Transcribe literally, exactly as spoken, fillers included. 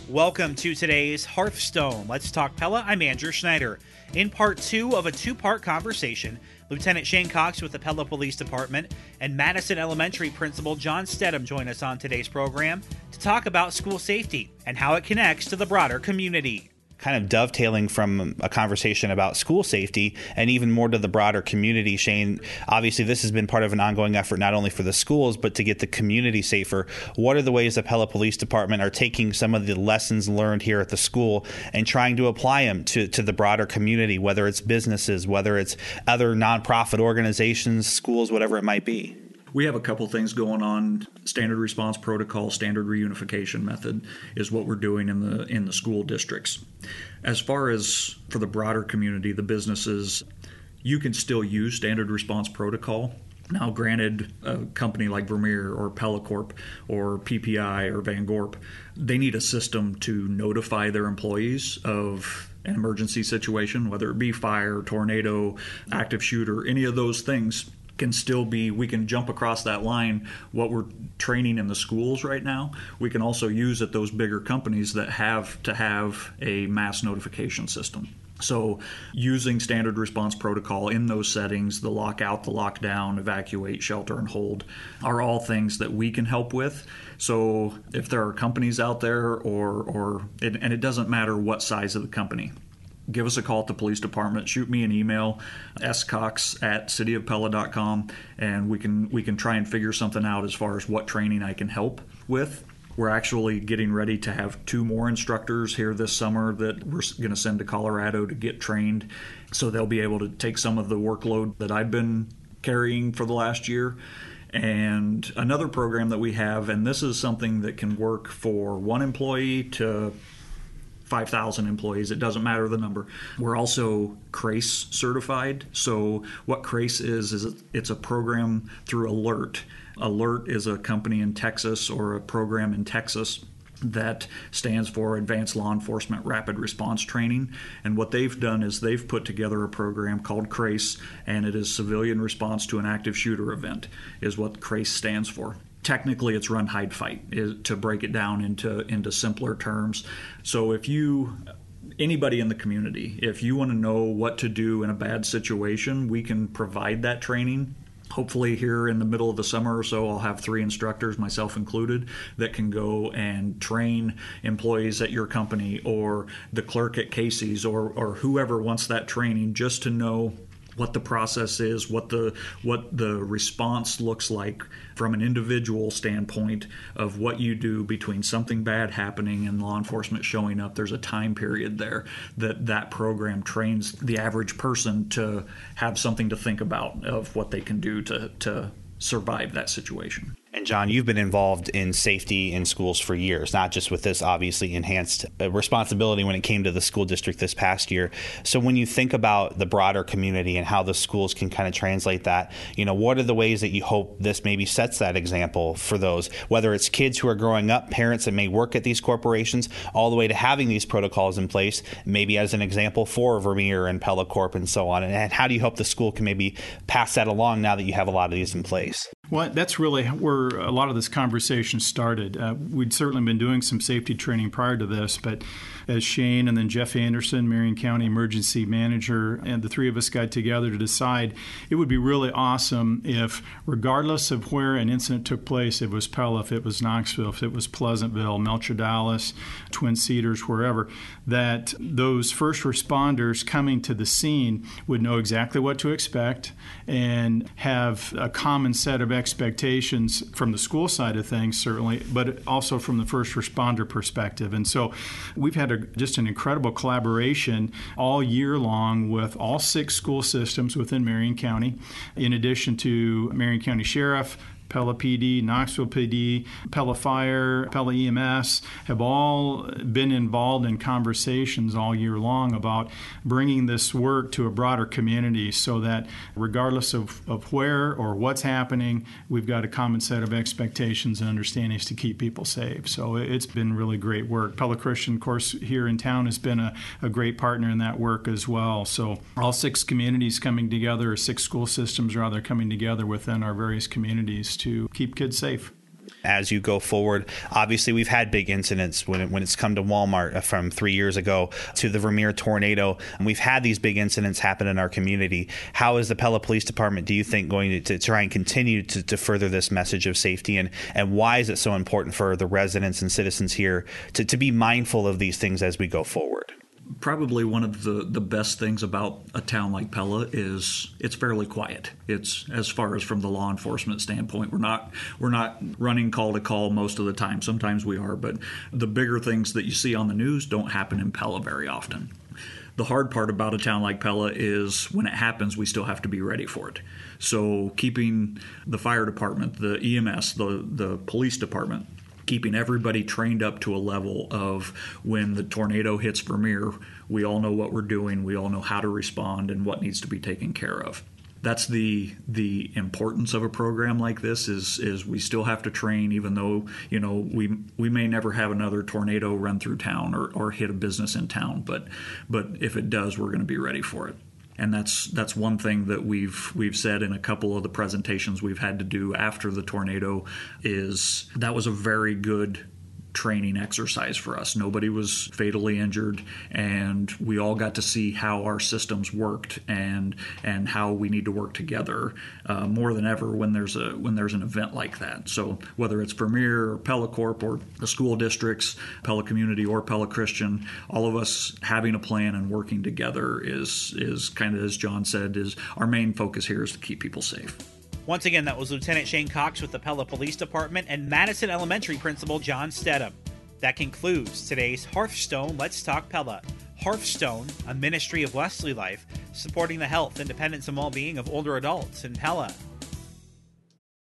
Welcome to today's Hearthstone. Let's Talk Pella. I'm Andrew Schneider. In part two of a two-part conversation, Lieutenant Shane Cox with the Pella Police Department and Madison Elementary Principal John Stedham join us on today's program to talk about school safety and how it connects to the broader community. Kind of dovetailing from a conversation about school safety and even more to the broader community, Shane, obviously this has been part of an ongoing effort not only for the schools, but to get the community safer. What are the ways the Pella Police Department are taking some of the lessons learned here at the school and trying to apply them to, to the broader community, whether it's businesses, whether it's other nonprofit organizations, schools, whatever it might be? We have a couple things going on. Standard response protocol, standard reunification method is what we're doing in the in the school districts. As far as for the broader community, the businesses, you can still use standard response protocol. Now, granted, a company like Vermeer or Pella Corp or P P I or Van Gorp, they need a system to notify their employees of an emergency situation, whether it be fire, tornado, active shooter, any of those things. Can still be, we can jump across that line. What we're training in the schools right now, we can also use at those bigger companies that have to have a mass notification system. So using standard response protocol in those settings, the lockout, the lockdown, evacuate, shelter, and hold are all things that we can help with. So if there are companies out there or, or it, and it doesn't matter what size of the company, give us a call at the police department, shoot me an email, scox at cityofpella dot com, and we can we can try and figure something out as far as what training I can help with. We're actually getting ready to have two more instructors here this summer that we're going to send to Colorado to get trained, so they'll be able to take some of the workload that I've been carrying for the last year. And another program that we have, and this is something that can work for one employee to five thousand employees, it doesn't matter the number. We're also CRACE certified. So what CRACE is, is it's a program through Alert. Alert is a company in Texas or a program in Texas that stands for Advanced Law Enforcement Rapid Response Training. And what they've done is they've put together a program called CRACE, and it is Civilian Response to an Active Shooter Event, is what CRACE stands for. Technically, it's run, hide, fight, is to break it down into into simpler terms. So if you, anybody in the community, if you want to know what to do in a bad situation, we can provide that training. Hopefully here in the middle of the summer or so, I'll have three instructors, myself included, that can go and train employees at your company or the clerk at Casey's or, or whoever wants that training, just to know what the process is, what the what the response looks like from an individual standpoint of what you do between something bad happening and law enforcement showing up. There's a time period there that that program trains the average person to have something to think about of what they can do to, to survive that situation. And John, you've been involved in safety in schools for years, not just with this obviously enhanced responsibility when it came to the school district this past year. So when you think about the broader community and how the schools can kind of translate that, you know, what are the ways that you hope this maybe sets that example for those, whether it's kids who are growing up, parents that may work at these corporations, all the way to having these protocols in place, maybe as an example for Vermeer and Pella Corp and so on. And how do you hope the school can maybe pass that along now that you have a lot of these in place? Well, that's really where a lot of this conversation started. Uh, we'd certainly been doing some safety training prior to this, but as Shane and then Jeff Anderson, Marion County Emergency Manager, and the three of us got together to decide it would be really awesome if, regardless of where an incident took place, if it was Pella, if it was Knoxville, if it was Pleasantville, Melcher Dallas, Twin Cedars, wherever, that those first responders coming to the scene would know exactly what to expect and have a common set of expectations from the school side of things, certainly, but also from the first responder perspective. And so we've had a, just an incredible collaboration all year long with all six school systems within Marion County, in addition to Marion County Sheriff, Pella P D, Knoxville P D, Pella Fire, Pella E M S have all been involved in conversations all year long about bringing this work to a broader community so that regardless of, of where or what's happening, we've got a common set of expectations and understandings to keep people safe. So it's been really great work. Pella Christian, of course, here in town has been a, a great partner in that work as well. So all six communities coming together, or six school systems rather, coming together within our various communities to keep kids safe. as you go forward? Obviously, we've had big incidents when it, when it's come to Walmart from three years ago to the Vermeer tornado. And we've had these big incidents happen in our community. How is the Pella Police Department, do you think, going to, to try and continue to, to further this message of safety? And, and why is it so important for the residents and citizens here to, to be mindful of these things as we go forward? Probably one of the, the best things about a town like Pella is it's fairly quiet. It's, as far as from the law enforcement standpoint, we're not we're not running call to call most of the time. Sometimes we are, but the bigger things that you see on the news don't happen in Pella very often. The hard part about a town like Pella is when it happens, we still have to be ready for it. So keeping the fire department, the E M S, the, the police department, keeping everybody trained up to a level of when the tornado hits Vermeer, we all know what we're doing, we all know how to respond and what needs to be taken care of. That's the the importance of a program like this is is we still have to train, even though, you know, we we may never have another tornado run through town or, or hit a business in town, but but if it does, we're going to be ready for it. And that's that's one thing that we've we've said in a couple of the presentations we've had to do after the tornado is that was a very good training exercise for us. Nobody was fatally injured, and we all got to see how our systems worked and and how we need to work together uh, more than ever when there's a when there's an event like that. So whether it's Vermeer or Pella Corp or the school districts, Pella Community or Pella Christian, all of us having a plan and working together is is kind of, as John said, is our main focus here is to keep people safe. Once again, that was Lieutenant Shane Cox with the Pella Police Department and Madison Elementary Principal John Stedham. That concludes today's Hearthstone Let's Talk Pella. Hearthstone, a ministry of Wesley Life, supporting the health, independence, and well-being of older adults in Pella.